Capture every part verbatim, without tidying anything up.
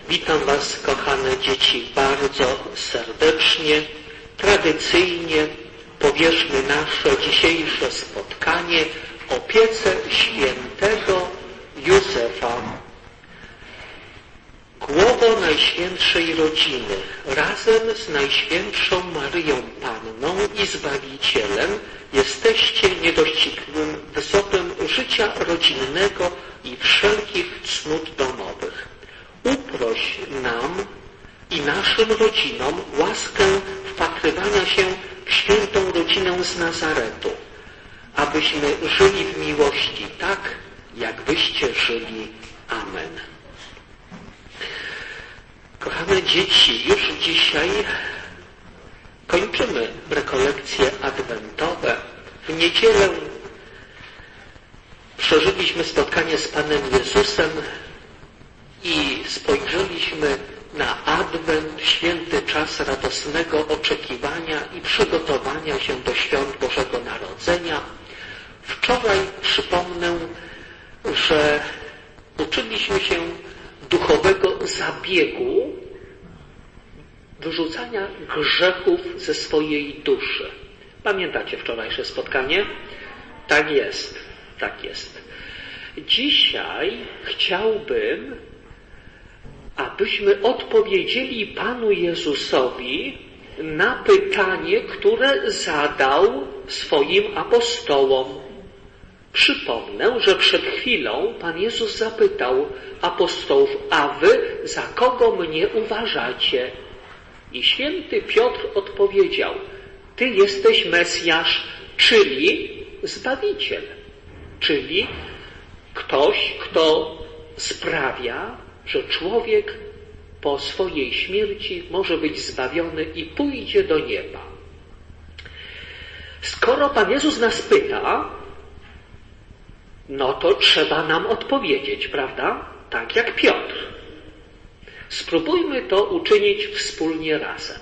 Witam Was, kochane dzieci, bardzo serdecznie. Tradycyjnie powierzmy nasze dzisiejsze spotkanie opiece świętego Józefa. Głowo Najświętszej Rodziny razem z Najświętszą Maryją Panną i Zbawicielem jesteście niedościgłym wysotem życia rodzinnego i wszelkich cnót domowych. Uproś nam i naszym rodzinom łaskę wpatrywania się w świętą rodzinę z Nazaretu, abyśmy żyli w miłości tak, jak wyście żyli. Amen. Kochane dzieci, już dzisiaj kończymy rekolekcje adwentowe. W niedzielę przeżyliśmy spotkanie z Panem Jezusem i spojrzeliśmy na Adwent, święty czas radosnego oczekiwania i przygotowania się do świąt Bożego Narodzenia. Wczoraj, przypomnę, że uczyliśmy się duchowego zabiegu wyrzucania grzechów ze swojej duszy. Pamiętacie wczorajsze spotkanie? Tak jest, tak jest. Dzisiaj chciałbym, abyśmy odpowiedzieli Panu Jezusowi na pytanie, które zadał swoim apostołom. Przypomnę, że przed chwilą Pan Jezus zapytał apostołów: a wy za kogo mnie uważacie? I święty Piotr odpowiedział: ty jesteś Mesjasz, czyli Zbawiciel, czyli ktoś, kto sprawia, że człowiek po swojej śmierci może być zbawiony i pójdzie do nieba. Skoro Pan Jezus nas pyta, no to trzeba nam odpowiedzieć, prawda? Tak jak Piotr. Spróbujmy to uczynić wspólnie razem.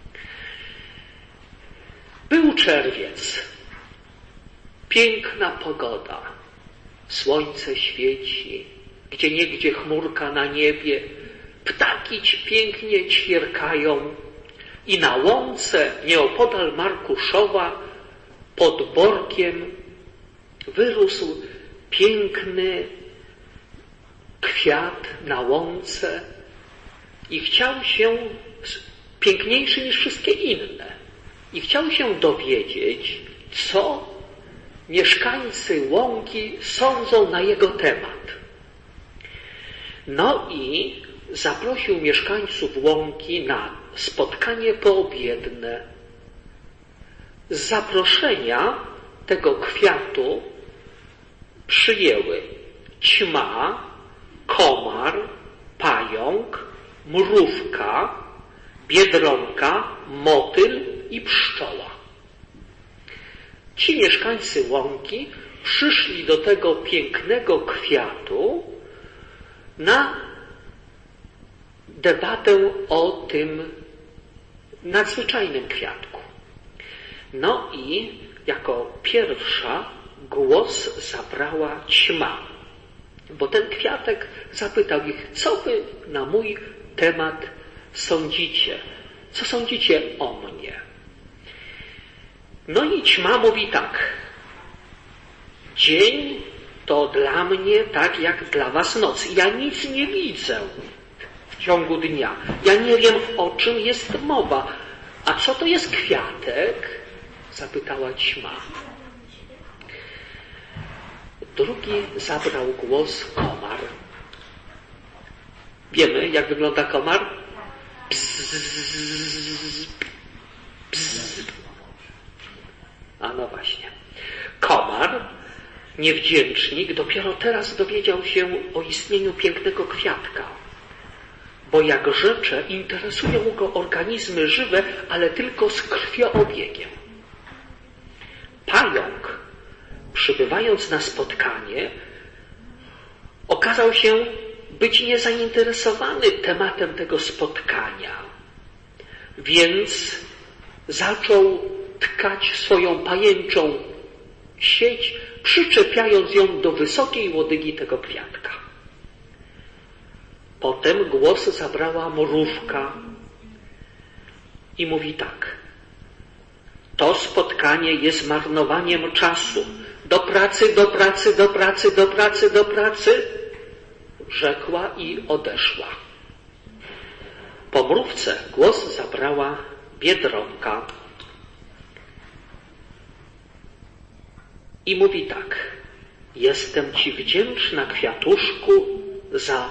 Był czerwiec, piękna pogoda, słońce świeci, gdzieniegdzie chmurka na niebie, ptaki pięknie ćwierkają i na łące nieopodal Markuszowa pod borkiem wyrósł piękny kwiat na łące i chciał się, piękniejszy niż wszystkie inne, i chciał się dowiedzieć, co mieszkańcy łąki sądzą na jego temat. No i zaprosił mieszkańców łąki na spotkanie poobiedne. Z zaproszenia tego kwiatu przyjęły ćma, komar, pająk, mrówka, biedronka, motyl i pszczoła. Ci mieszkańcy łąki przyszli do tego pięknego kwiatu na debatę o tym nadzwyczajnym kwiatku. No i jako pierwsza głos zabrała ćma, bo ten kwiatek zapytał ich: co wy na mój temat sądzicie? Co sądzicie o mnie? No i ćma mówi tak: dzień to dla mnie tak jak dla was noc. Ja nic nie widzę w ciągu dnia. Ja nie wiem, o czym jest mowa. A co to jest kwiatek? Zapytała ćma. Drugi zabrał głos komar. Wiemy, jak wygląda komar? Bzz, bzz. A no właśnie. Komar, niewdzięcznik, dopiero teraz dowiedział się o istnieniu pięknego kwiatka. Bo jak rzecze, interesują go organizmy żywe, ale tylko z krwioobiegiem. Pająk, przybywając na spotkanie, okazał się być niezainteresowany tematem tego spotkania, więc zaczął tkać swoją pajęczą sieć, przyczepiając ją do wysokiej łodygi tego kwiatka. Potem głos zabrała mrówka i mówi tak: to spotkanie jest marnowaniem czasu. Do pracy, do pracy, do pracy, do pracy, do pracy, rzekła i odeszła. Po mrówce głos zabrała biedronka i mówi tak: jestem Ci wdzięczna, kwiatuszku, za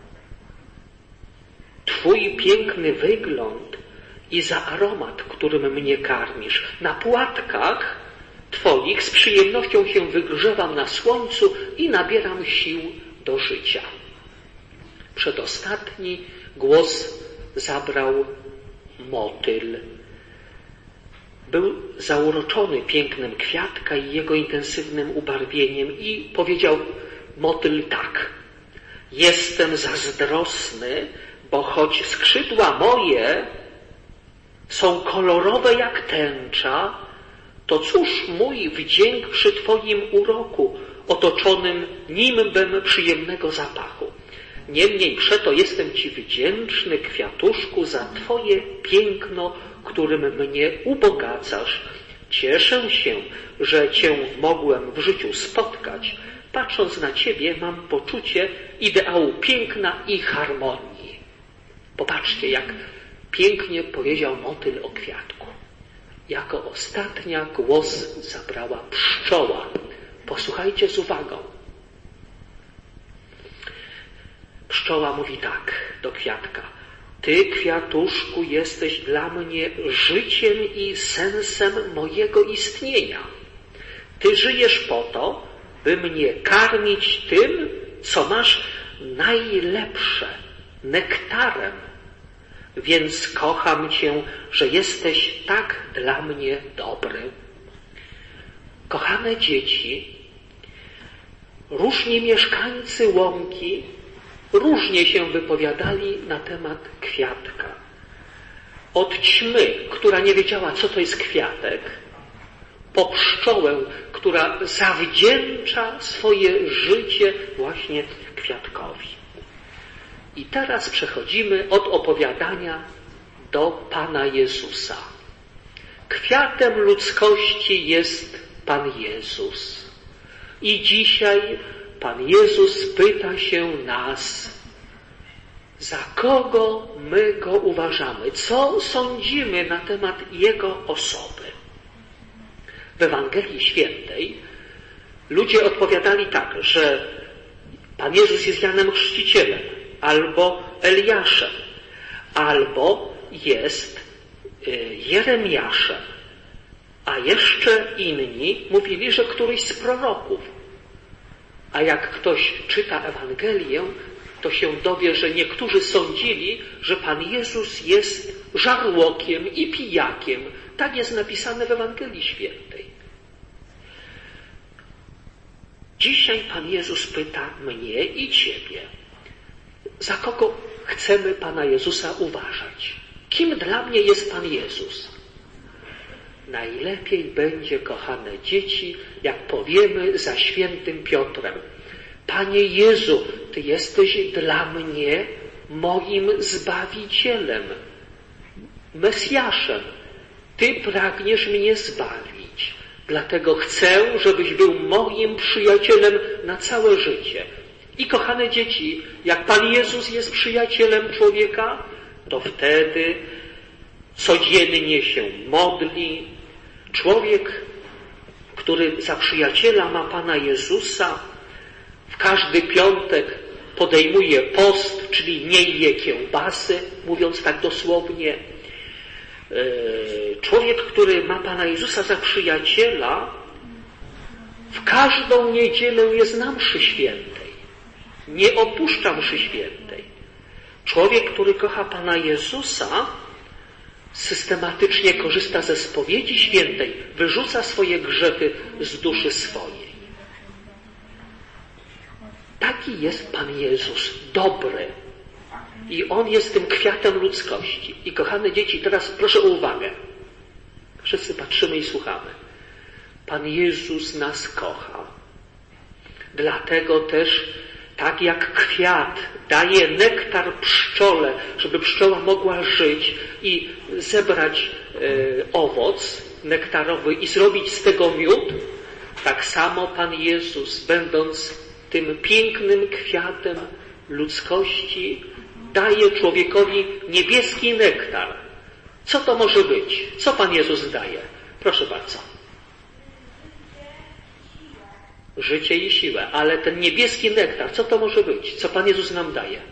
Twój piękny wygląd i za aromat, którym mnie karmisz. Na płatkach Twoich z przyjemnością się wygrzewam na słońcu i nabieram sił do życia. Przedostatni głos zabrał motyl. Był zauroczony pięknem kwiatka i jego intensywnym ubarwieniem i powiedział motyl tak: jestem zazdrosny, bo choć skrzydła moje są kolorowe jak tęcza, to cóż mój wdzięk przy Twoim uroku, otoczonym nimbem przyjemnego zapachu. Niemniej przeto jestem Ci wdzięczny, kwiatuszku, za Twoje piękno, którym mnie ubogacasz. Cieszę się, że Cię mogłem w życiu spotkać. Patrząc na Ciebie, mam poczucie ideału piękna i harmonii. Popatrzcie, jak pięknie powiedział motyl o kwiatku. Jako ostatnia głos zabrała pszczoła. Posłuchajcie z uwagą. Pszczoła mówi tak do kwiatka: ty, kwiatuszku, jesteś dla mnie życiem i sensem mojego istnienia. Ty żyjesz po to, by mnie karmić tym, co masz najlepsze, nektarem. Więc kocham Cię, że jesteś tak dla mnie dobry. Kochane dzieci, różni mieszkańcy łąki różnie się wypowiadali na temat kwiatka. Od ćmy, która nie wiedziała, co to jest kwiatek, po pszczołę, która zawdzięcza swoje życie właśnie kwiatkowi. I teraz przechodzimy od opowiadania do Pana Jezusa. Kwiatem ludzkości jest Pan Jezus. I dzisiaj Pan Jezus pyta się nas, za kogo my Go uważamy, co sądzimy na temat Jego osoby. W Ewangelii Świętej ludzie odpowiadali tak, że Pan Jezus jest Janem Chrzcicielem, albo Eliaszem, albo jest Jeremiaszem, a jeszcze inni mówili, że któryś z proroków. A jak ktoś czyta Ewangelię, to się dowie, że niektórzy sądzili, że Pan Jezus jest żarłokiem i pijakiem. Tak jest napisane w Ewangelii Świętej. Dzisiaj Pan Jezus pyta mnie i Ciebie, za kogo chcemy Pana Jezusa uważać? Kim dla mnie jest Pan Jezus? Najlepiej będzie, kochane dzieci, jak powiemy za świętym Piotrem: Panie Jezu, Ty jesteś dla mnie moim Zbawicielem, Mesjaszem. Ty pragniesz mnie zbawić. Dlatego chcę, żebyś był moim przyjacielem na całe życie. I kochane dzieci, jak Pan Jezus jest przyjacielem człowieka, to wtedy codziennie się modli. Człowiek, który za przyjaciela ma Pana Jezusa, w każdy piątek podejmuje post, czyli nie je kiełbasy, mówiąc tak dosłownie. Człowiek, który ma Pana Jezusa za przyjaciela, w każdą niedzielę jest na mszy świętej. Nie opuszcza mszy świętej. Człowiek, który kocha Pana Jezusa, systematycznie korzysta ze spowiedzi świętej, wyrzuca swoje grzechy z duszy swojej. Taki jest Pan Jezus, dobry. I On jest tym kwiatem ludzkości. I kochane dzieci, teraz proszę o uwagę. Wszyscy patrzymy i słuchamy. Pan Jezus nas kocha. Dlatego też tak jak kwiat daje nektar pszczole, żeby pszczoła mogła żyć i zebrać e, owoc nektarowy i zrobić z tego miód, tak samo Pan Jezus, będąc tym pięknym kwiatem ludzkości, daje człowiekowi niebieski nektar. Co to może być? Co Pan Jezus daje? Proszę bardzo. Życie i siłę. Ale ten niebieski nektar, co to może być? Co Pan Jezus nam daje?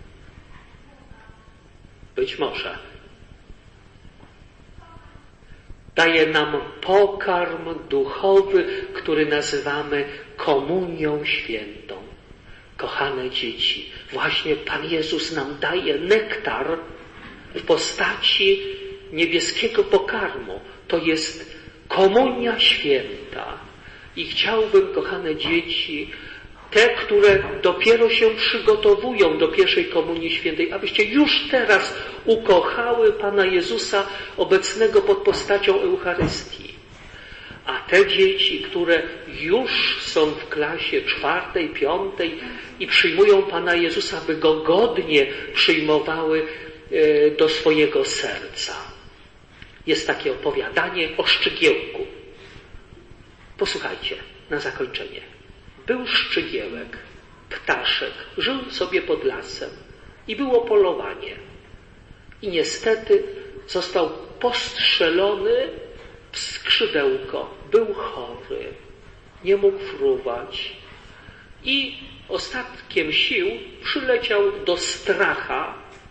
Być może daje nam pokarm duchowy, który nazywamy komunią świętą. Kochane dzieci, właśnie Pan Jezus nam daje nektar w postaci niebieskiego pokarmu. To jest komunia święta. I chciałbym, kochane dzieci, te, które dopiero się przygotowują do pierwszej komunii świętej, abyście już teraz ukochały Pana Jezusa obecnego pod postacią Eucharystii. A te dzieci, które już są w klasie czwartej, piątej i przyjmują Pana Jezusa, by Go godnie przyjmowały do swojego serca. Jest takie opowiadanie o szczygiełku. Posłuchajcie, na zakończenie. Był szczygiełek, ptaszek, żył sobie pod lasem i było polowanie. I niestety został postrzelony w skrzydełko. Był chory, nie mógł fruwać i ostatkiem sił przyleciał do Stracha.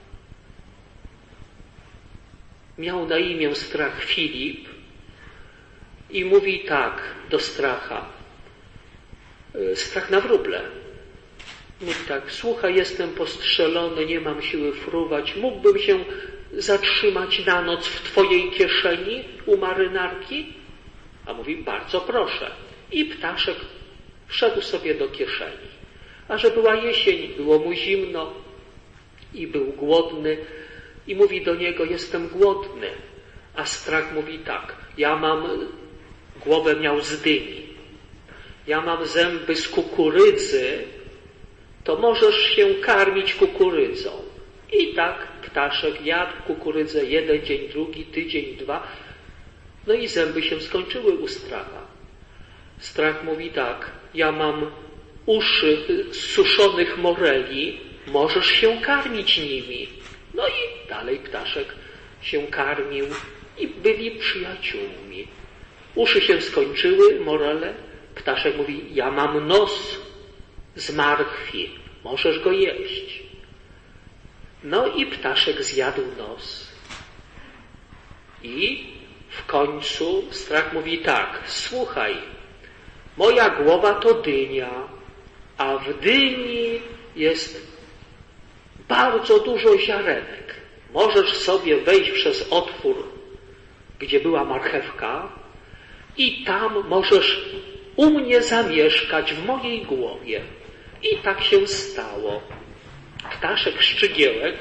Miał na imię Strach Filip i mówi tak do Stracha. Strach na wróble. Mówi tak, słuchaj, jestem postrzelony, nie mam siły fruwać, mógłbym się zatrzymać na noc w twojej kieszeni u marynarki? A mówi, bardzo proszę. I ptaszek wszedł sobie do kieszeni. A że była jesień, było mu zimno i był głodny i mówi do niego, jestem głodny. A Strach mówi tak, ja mam, głowę miał z dyni, ja mam zęby z kukurydzy, to możesz się karmić kukurydzą. I tak ptaszek jadł kukurydzę jeden dzień, drugi, tydzień, dwa. No i zęby się skończyły u Stracha. Strach mówi tak, ja mam uszy z suszonych moreli, możesz się karmić nimi. No i dalej ptaszek się karmił i byli przyjaciółmi. Uszy się skończyły, morele. Ptaszek mówi, ja mam nos z marchwi, możesz go jeść. No i ptaszek zjadł nos. I w końcu Strach mówi tak, słuchaj, moja głowa to dynia, a w dyni jest bardzo dużo ziarenek. Możesz sobie wejść przez otwór, gdzie była marchewka i tam możesz u mnie zamieszkać w mojej głowie. I tak się stało. Ptaszek szczygiełek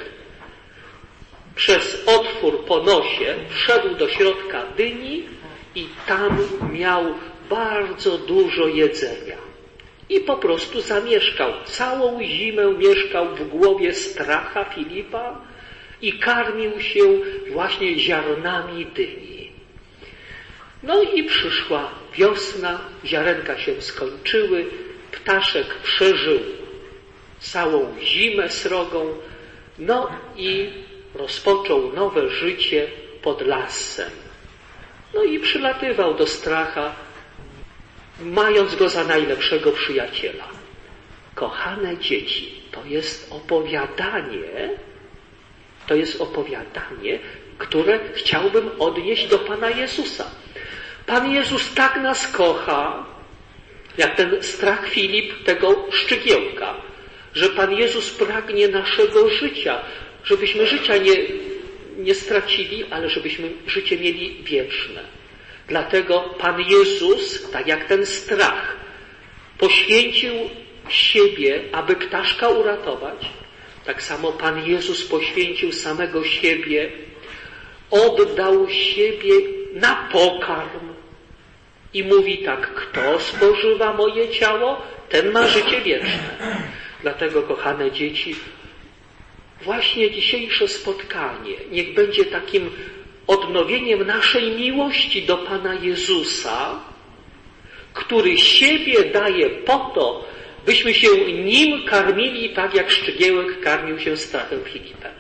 przez otwór po nosie wszedł do środka dyni i tam miał bardzo dużo jedzenia. I po prostu zamieszkał. Całą zimę mieszkał w głowie Stracha Filipa i karmił się właśnie ziarnami dyni. No i przyszła wiosna, ziarenka się skończyły, ptaszek przeżył całą zimę srogą, no i rozpoczął nowe życie pod lasem. No i przylatywał do Stracha, mając go za najlepszego przyjaciela. Kochane dzieci, to jest opowiadanie, to jest opowiadanie, które chciałbym odnieść do Pana Jezusa. Pan Jezus tak nas kocha, jak ten Strach Filip tego szczygiełka, że Pan Jezus pragnie naszego życia, żebyśmy życia nie, nie stracili, ale żebyśmy życie mieli wieczne. Dlatego Pan Jezus, tak jak ten Strach, poświęcił siebie, aby ptaszka uratować. Tak samo Pan Jezus poświęcił samego siebie, oddał siebie na pokarm. I mówi tak, kto spożywa moje ciało, ten ma życie wieczne. Dlatego, kochane dzieci, właśnie dzisiejsze spotkanie niech będzie takim odnowieniem naszej miłości do Pana Jezusa, który siebie daje po to, byśmy się Nim karmili tak, jak Szczygiełek karmił się strachem Filipem.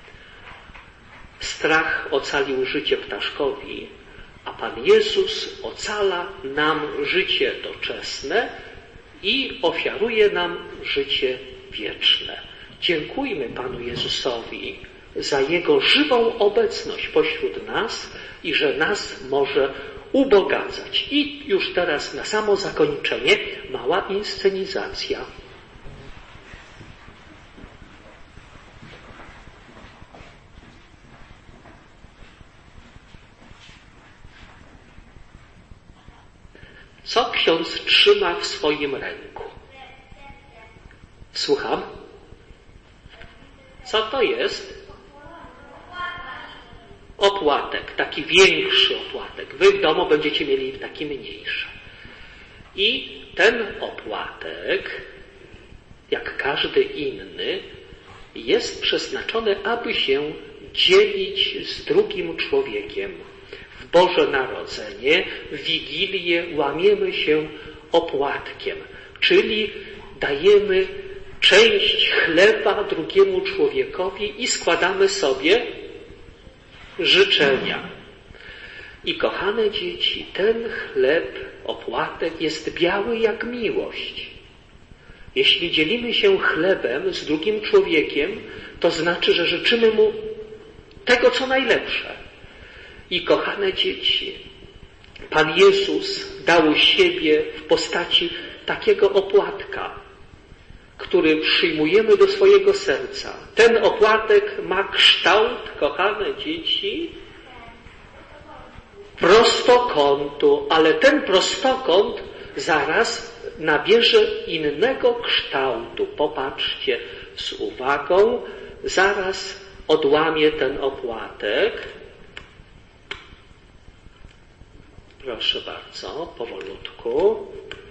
Strach ocalił życie ptaszkowi, a Pan Jezus ocala nam życie doczesne i ofiaruje nam życie wieczne. Dziękujmy Panu Jezusowi za Jego żywą obecność pośród nas i że nas może ubogacać. I już teraz na samo zakończenie mała inscenizacja. Co ksiądz trzyma w swoim ręku? Słucham? Co to jest? Opłatek, taki większy opłatek. Wy w domu będziecie mieli taki mniejszy. I ten opłatek, jak każdy inny, jest przeznaczony, aby się dzielić z drugim człowiekiem. W Boże Narodzenie, w Wigilię łamiemy się opłatkiem, czyli dajemy część chleba drugiemu człowiekowi i składamy sobie życzenia. I kochane dzieci, ten chleb, opłatek jest biały jak miłość. Jeśli dzielimy się chlebem z drugim człowiekiem, to znaczy, że życzymy mu tego, co najlepsze. I kochane dzieci, Pan Jezus dał siebie w postaci takiego opłatka, który przyjmujemy do swojego serca. Ten opłatek ma kształt, kochane dzieci, prostokątu, ale ten prostokąt zaraz nabierze innego kształtu. Popatrzcie z uwagą, zaraz odłamię ten opłatek. Proszę bardzo, powolutku.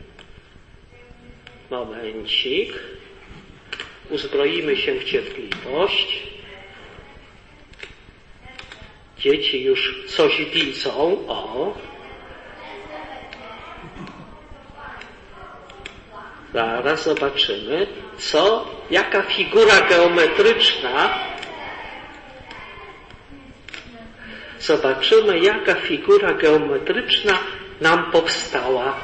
Momencik. Uzbroimy się w cierpliwość. Dzieci już coś widzą. O. Zaraz zobaczymy, co, jaka figura geometryczna. Zobaczymy, jaka figura geometryczna nam powstała.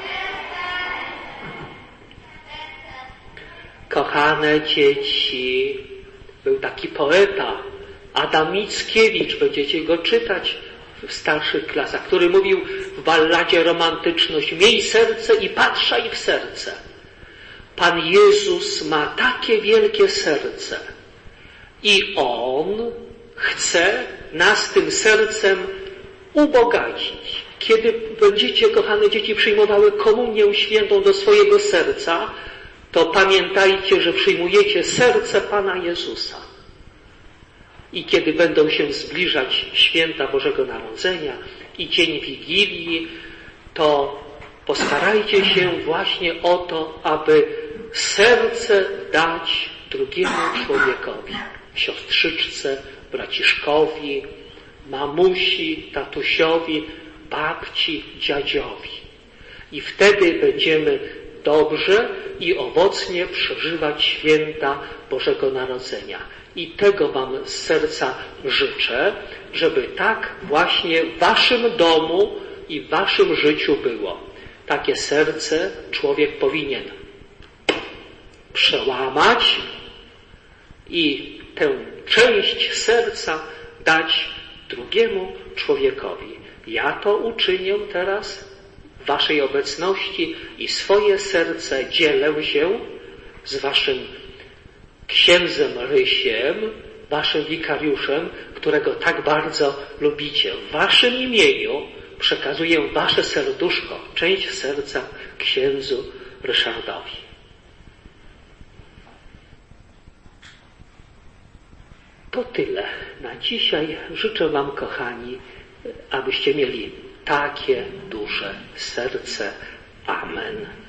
Kochane dzieci, był taki poeta, Adam Mickiewicz, będziecie go czytać w starszych klasach, który mówił w balladzie Romantyczność: miej serce i patrzaj w serce. Pan Jezus ma takie wielkie serce i On chce nas tym sercem ubogacić. Kiedy będziecie, kochane dzieci, przyjmowały komunię świętą do swojego serca, to pamiętajcie, że przyjmujecie serce Pana Jezusa. I kiedy będą się zbliżać święta Bożego Narodzenia i dzień Wigilii, to postarajcie się właśnie o to, aby serce dać drugiemu człowiekowi, siostrzyczce, braciszkowi, mamusi, tatusiowi, babci, dziadziowi. I wtedy będziemy dobrze i owocnie przeżywać święta Bożego Narodzenia. I tego wam z serca życzę, żeby tak właśnie w waszym domu i w waszym życiu było. Takie serce człowiek powinien przełamać i tę część serca dać drugiemu człowiekowi. Ja to uczynię teraz w waszej obecności i swoje serce dzielę się z waszym księdzem Rysiem, waszym wikariuszem, którego tak bardzo lubicie. W waszym imieniu przekazuję wasze serduszko, część serca księdzu Ryszardowi. To tyle na dzisiaj. Życzę wam, kochani, abyście mieli takie duże serce. Amen.